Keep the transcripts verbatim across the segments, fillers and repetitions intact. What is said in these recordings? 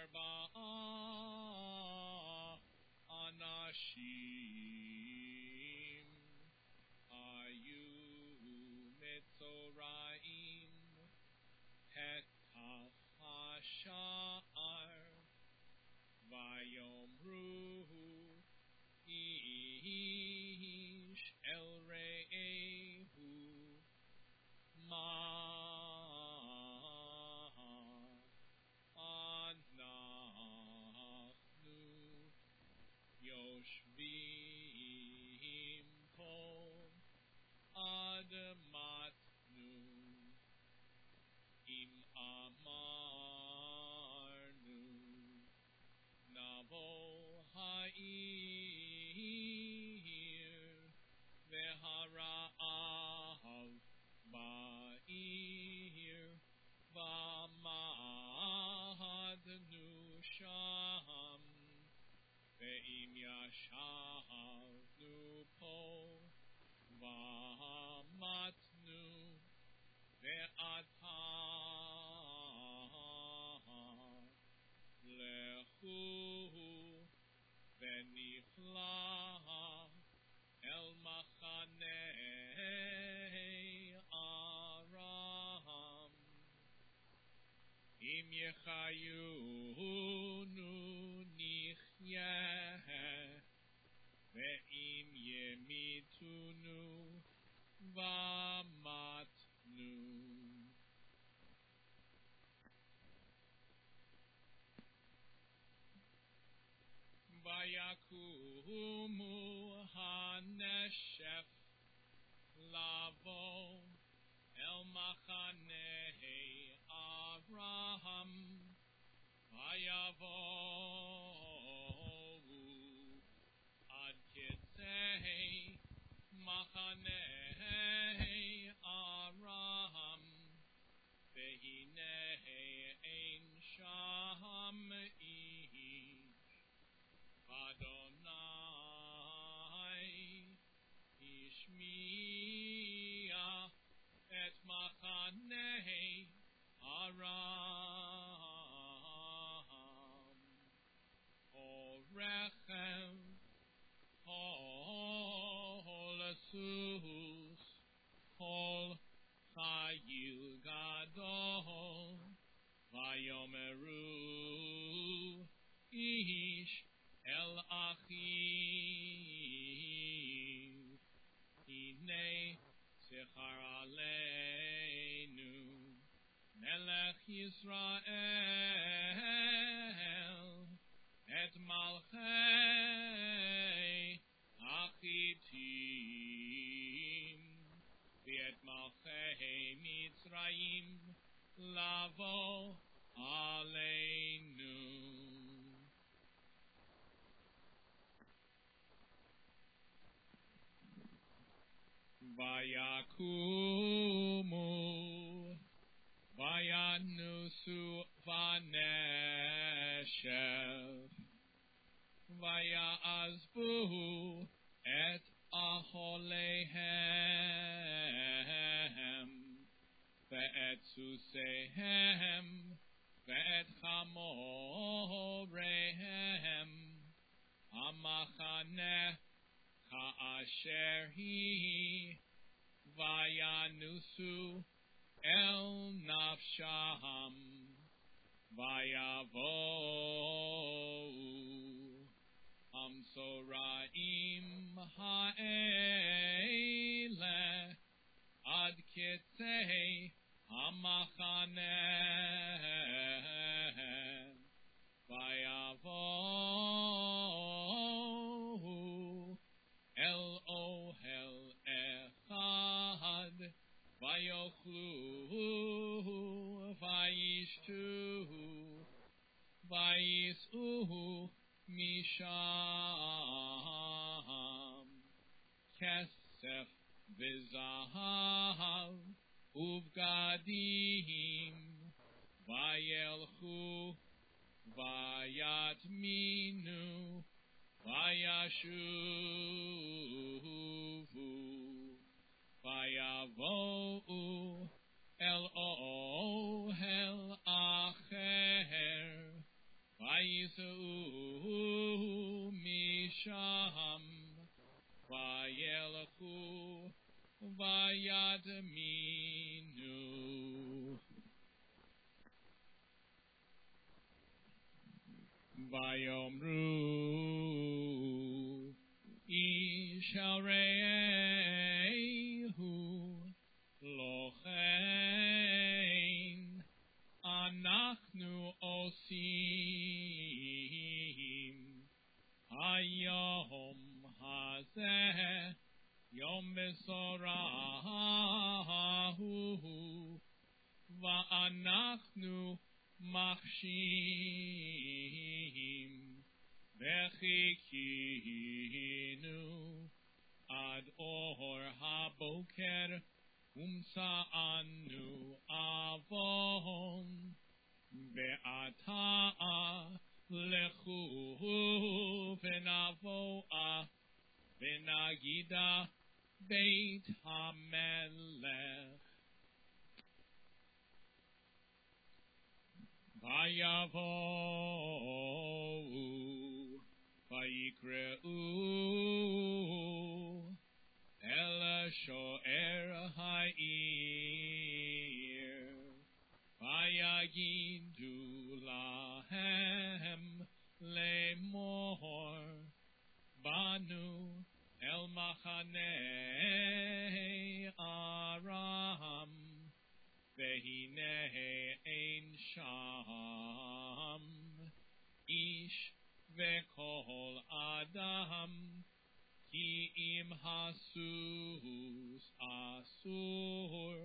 Arba'a Anashim Ayu Mitzoraim Petach HaSha'ar Vayomru Ish El Re'ehu Ma Anachnu Yoshvim Kol Admatnu Im Amarnu Navo Ha'ir Vehara'av Ba'ir V'amadnu Sham Ve'im Yashavnu Po V'amatnu Ve'ata Lechu V'nifla El Machanei Aram Im Yechayunu Nichyeh Ve'im Yemitunu V'amatnu Vayakumu Haneshef Lavo El Machanei Avraham Vayavohu Ad Kitzei Machanei Avraham Vehinei Ein Sham Ish Adonai Ishmiya Et Machanei Aram Orechem Hol Asus Hol Chayil Gadol Vayomeru Ish El Achiv Hinei Sechar Aleinu Melech Yisrael Et Malchei Achitim V'et Malchei Mitzrayim Lavo Aleinu Vayakumu Vayanusu Vaneshev Vayazbuhu Et Aholehem Ve'et Susehem Ve'et Chamorehem Amachaneh Ha'asher hi Vayanusu El Nafsham Vayavohu Hamsoraim Ha'ele Ad Kitzei Hamachaneh Vayavohu El Ohel Echad Vayochlu Vayishtuhu Vayisuhu Misham Kesef V'zahav Uvgadim Vayelchu Vayatminu Vayashuvu Vayavo'u El Ohel Acher Vayomru Ishal Re'ehu Lochein Anachnu Osim Hayom Hazeh Yom Besorahu Va'anachnu Machshim Vechikinu Ad Or HaBoker Umsa'anu Avon Be'ata Lechu V'navoa V'nagida Beit HaMelech Vayavohu Vayikreu El Sho'er Ha'ir Vayagidu Lahem Lemor Banu El Machanei Aram Vehine Ein Sham Ish Vekol Adam Ki Im Hasus Asur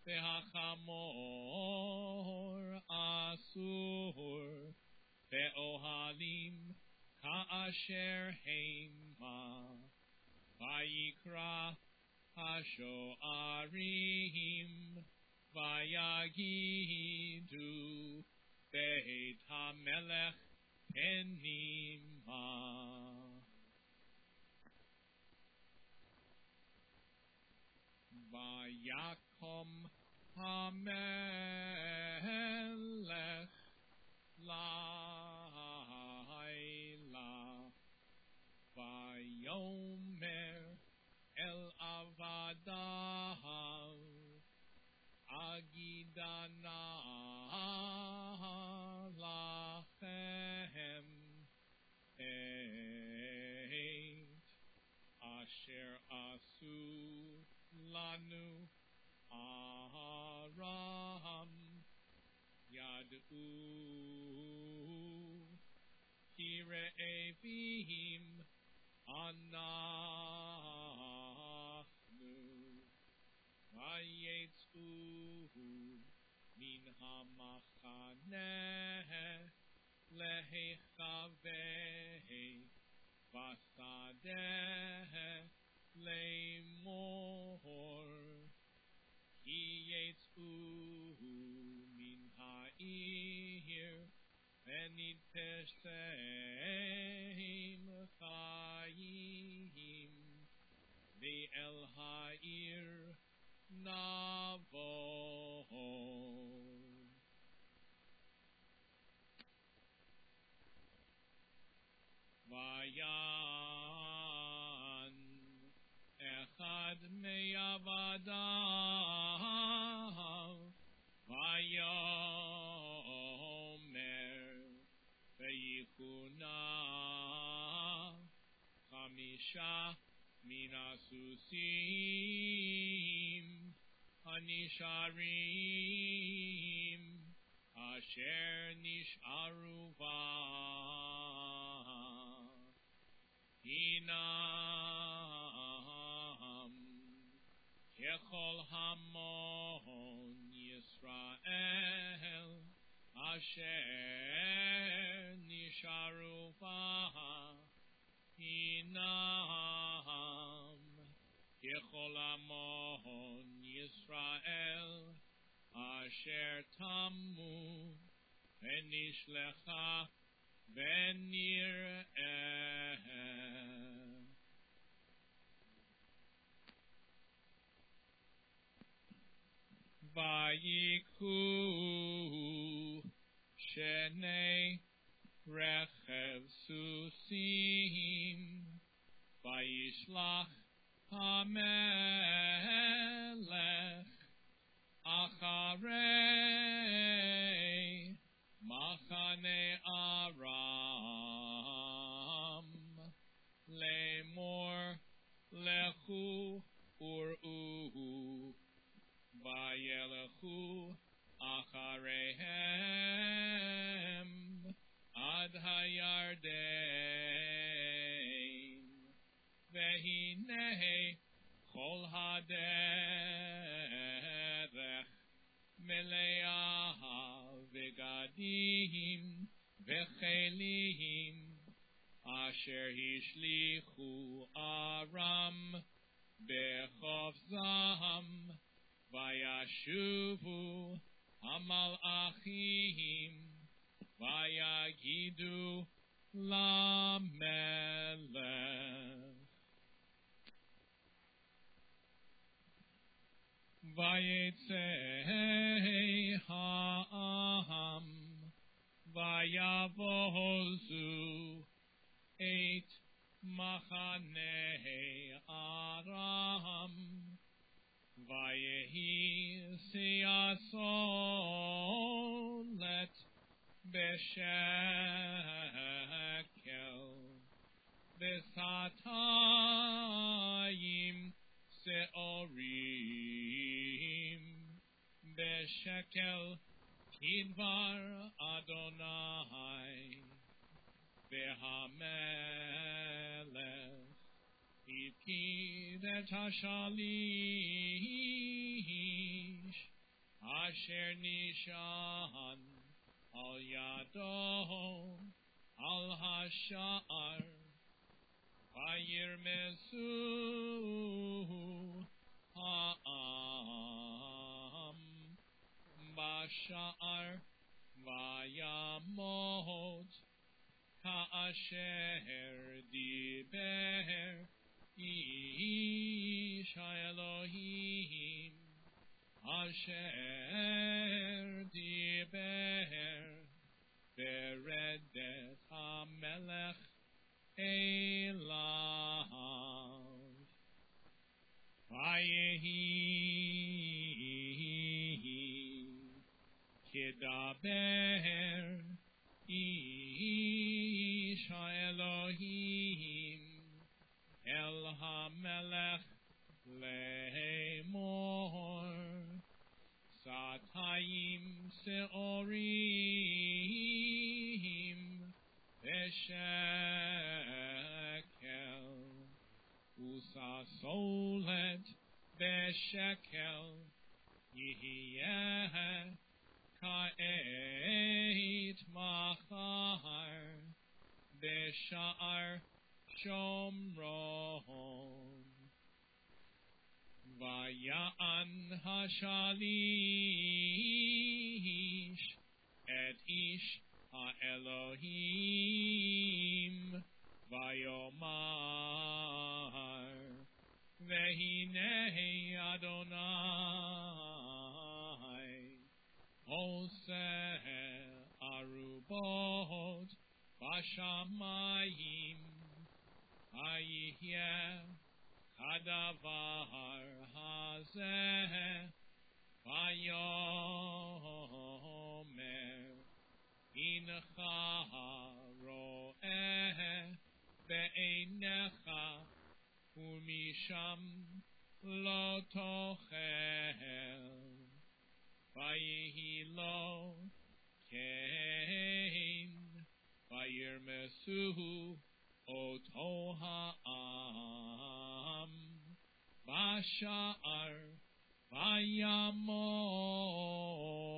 Vehachamor Asur Ve'ohalim Ka'asher Heima Vayikra Hasho'arim Vayagidu Beit HaMelech Penima Vayakom HaMelech Laila Vayomer El Avadav Agidana Lachem Eit Asher Asu Lanu Aram Yadu Kire'evim Anachnu Vayetzu Min HaMachaneh Lehechaveh Vasadeh Lemor Ki yetzu Min Ha'ir Venitesheim Chayim Ve'el Ha'ir Navo Vayan Echad Me'avadav Vayomer Ve'yichuna Chamisha Minasusim Hanisharim Asher Nisharu Hinam Kechol Hamon Yisrael Asher Nisharu Hinam Kechol Hamon Yisrael Asher Tamu Venishlecha Venir'eh Vayikhu Shenei Rechev Susim Vayishlach HaMelech Acharei Machane Aram עבדים וכלים אשר השליכו ארם בחפצם וישובו המלאכים ויגידו למלך ויצא העם ויבוזו את מחנה ארם ויהי סולת בשקל וסתיים שעורים בשקל כדבר אדוני והמלך הפקיד את השליש אשר נשען על ידו על השער וירמסו העם בשער וימות כאשר דיבר איש האלוהים אשר דיבר ברדת המלך אליו ויהי כדבר איש האלוהים אל המלך לאמור שתיים שעורים בשקל ושסולת בשקל יהיה כעת מחר בשער שומרון ויען השליש את איש האלוהים ויאמר והנה אדוני עושה ארובות בשמיים ויהיה הדבר הזה ויאמר הנך רואה בעיניך ומשם לא תאכל ויהי לו כן וירמסו אותו העם בשער וימות